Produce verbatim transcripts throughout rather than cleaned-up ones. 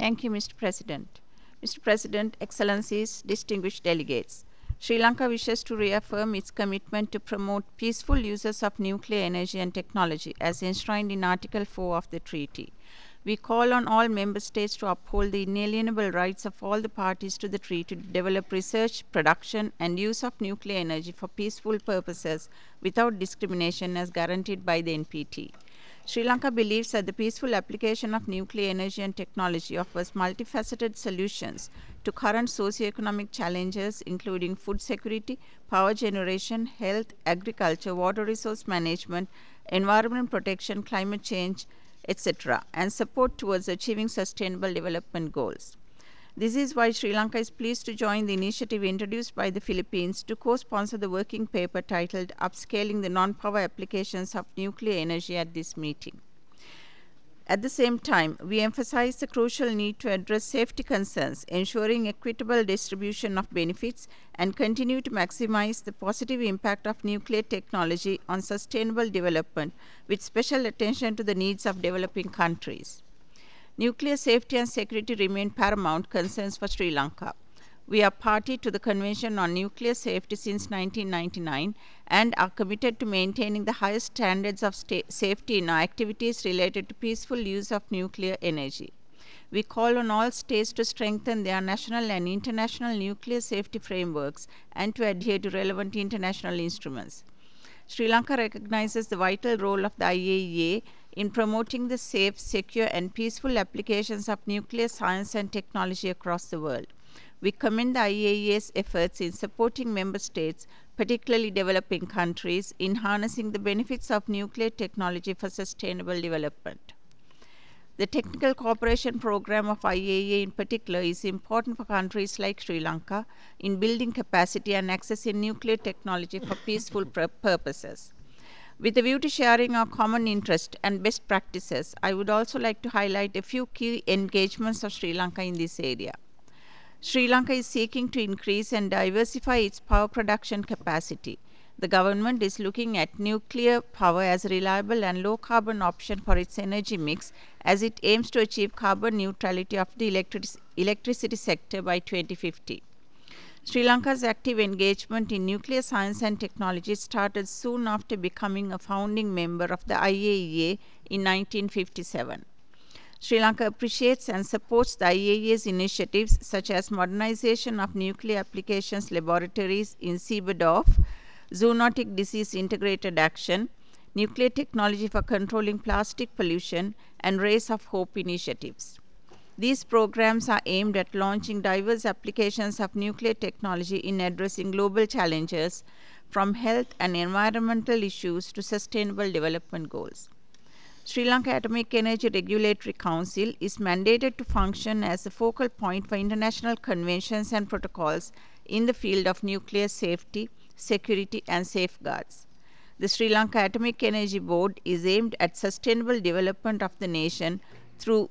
Thank you, Mister President. Mister President, Excellencies, distinguished delegates, Sri Lanka wishes to reaffirm its commitment to promote peaceful uses of nuclear energy and technology as enshrined in Article four of the treaty. We call on all member states to uphold the inalienable rights of all the parties to the treaty to develop research, production, and use of nuclear energy for peaceful purposes without discrimination as guaranteed by the N P T. Sri Lanka believes that the peaceful application of nuclear energy and technology offers multifaceted solutions to current socio-economic challenges, including food security, power generation, health, agriculture, water resource management, environment protection, climate change, et cetera, and support towards achieving sustainable development goals. This is why Sri Lanka is pleased to join the initiative introduced by the Philippines to co-sponsor the working paper titled Upscaling the Non-Power Applications of Nuclear Energy at this meeting. At the same time, we emphasize the crucial need to address safety concerns, ensuring equitable distribution of benefits, and continue to maximize the positive impact of nuclear technology on sustainable development, with special attention to the needs of developing countries. Nuclear safety and security remain paramount concerns for Sri Lanka. We are party to the Convention on Nuclear Safety since nineteen ninety-nine and are committed to maintaining the highest standards of sta- safety in our activities related to peaceful use of nuclear energy. We call on all states to strengthen their national and international nuclear safety frameworks and to adhere to relevant international instruments. Sri Lanka recognizes the vital role of the I A E A in promoting the safe, secure, and peaceful applications of nuclear science and technology across the world. We commend the I A E A's efforts in supporting member states, particularly developing countries, in harnessing the benefits of nuclear technology for sustainable development. The technical cooperation program of I A E A in particular is important for countries like Sri Lanka in building capacity and accessing nuclear technology for peaceful pur- purposes. With a view to sharing our common interest and best practices, I would also like to highlight a few key engagements of Sri Lanka in this area. Sri Lanka is seeking to increase and diversify its power production capacity. The government is looking at nuclear power as a reliable and low carbon option for its energy mix as it aims to achieve carbon neutrality of the electric- electricity sector by twenty fifty. Sri Lanka's active engagement in nuclear science and technology started soon after becoming a founding member of the I A E A in nineteen fifty-seven. Sri Lanka appreciates and supports the I A E A's initiatives such as modernization of nuclear applications laboratories in Sebedorf, zoonotic disease integrated action, nuclear technology for controlling plastic pollution, and Rays of Hope initiatives. These programs are aimed at launching diverse applications of nuclear technology in addressing global challenges, from health and environmental issues to sustainable development goals. Sri Lanka Atomic Energy Regulatory Council is mandated to function as a focal point for international conventions and protocols in the field of nuclear safety, security, and safeguards. The Sri Lanka Atomic Energy Board is aimed at sustainable development of the nation through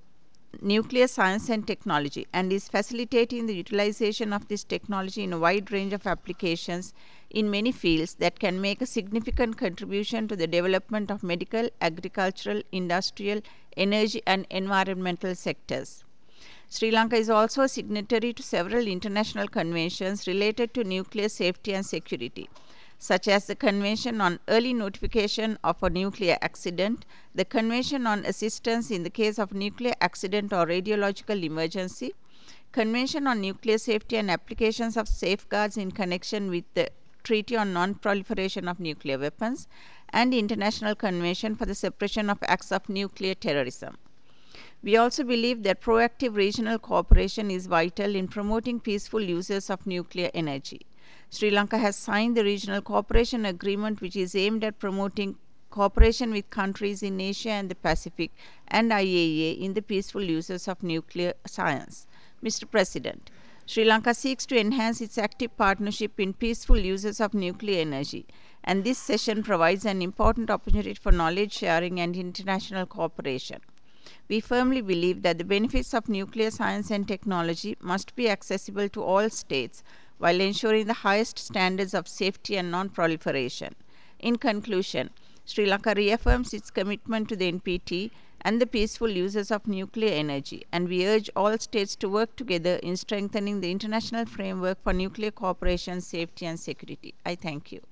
nuclear science and technology and is facilitating the utilization of this technology in a wide range of applications in many fields that can make a significant contribution to the development of medical, agricultural, industrial, energy, and environmental sectors. Sri Lanka is also a signatory to several international conventions related to nuclear safety and security, such as the Convention on Early Notification of a Nuclear Accident, the Convention on Assistance in the Case of Nuclear Accident or Radiological Emergency, Convention on Nuclear Safety and Applications of Safeguards in connection with the Treaty on Non-Proliferation of Nuclear Weapons, and International Convention for the Suppression of Acts of Nuclear Terrorism. We also believe that proactive regional cooperation is vital in promoting peaceful uses of nuclear energy. Sri Lanka has signed the Regional Cooperation Agreement, which is aimed at promoting cooperation with countries in Asia and the Pacific and I A E A in the peaceful uses of nuclear science. Mister President, Sri Lanka seeks to enhance its active partnership in peaceful uses of nuclear energy, and this session provides an important opportunity for knowledge sharing and international cooperation. We firmly believe that the benefits of nuclear science and technology must be accessible to all states while ensuring the highest standards of safety and non-proliferation. In conclusion, Sri Lanka reaffirms its commitment to the N P T and the peaceful uses of nuclear energy, and we urge all states to work together in strengthening the international framework for nuclear cooperation, safety, and security. I thank you.